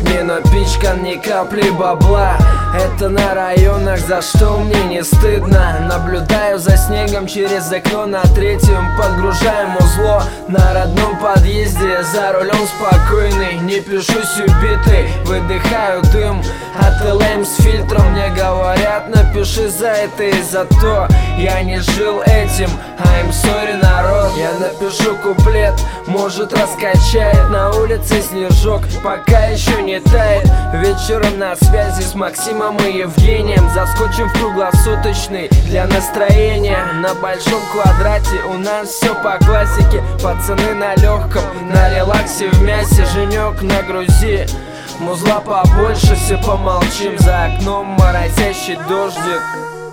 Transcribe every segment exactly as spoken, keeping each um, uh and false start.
не напичкан ни капли бабла. Это на районах, за что мне не стыдно. Наблюдаю за снегом через окно на третьем, подгружаем узло на родном подъезде. За рулем спокойный, не пишусь убитый, выдыхаю дым от эл эм с фильтром. Мне говорят, напиши за это и за то. Я не жил этим, I'm sorry, народ. Я напишу куплет, может раскачает. На улице снежок, пока еще не тает. Вечером на связи с Максимом и Евгением. Заскочим в круглосуточный для настроения. На большом квадрате у нас все по классике. Пацаны на легком, на релаксе в мясе. Женек на грузи, музла побольше, все помолчим. За окном моросящий дождик.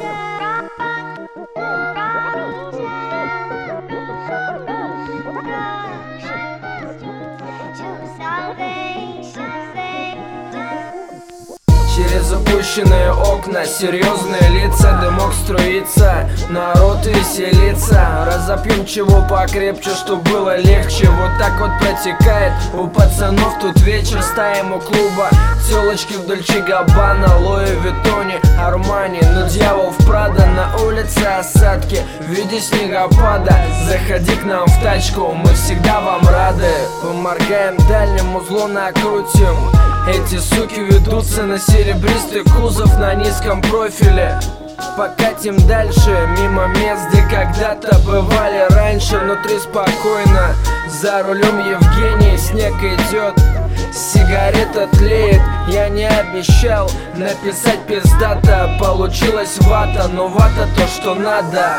Через опущенные окна серьезные лица, дымок струится, народ веселится. Разопьем чего покрепче, чтоб было легче. Вот так вот протекает у пацанов тут вечер. Стоим у клуба, телочки в Дольче Габбана, Луи Виттоне, Армани. Но дьявол в Прадо, на улице осадки в виде снегопада. Заходи к нам в тачку, мы всегда вам рады. Поморгаем дальним, узло накрутим. Эти суки ведутся на серебристый кузов на низком профиле. Покатим дальше, мимо мест, где когда-то бывали раньше. Внутри спокойно, за рулем Евгений. Снег идет, сигарета тлеет. Я не обещал написать пиздато, получилась вата, но вата то, что надо.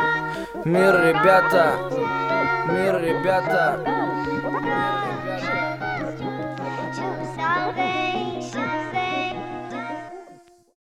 Мир, ребята, мир, ребята, мир, ребята.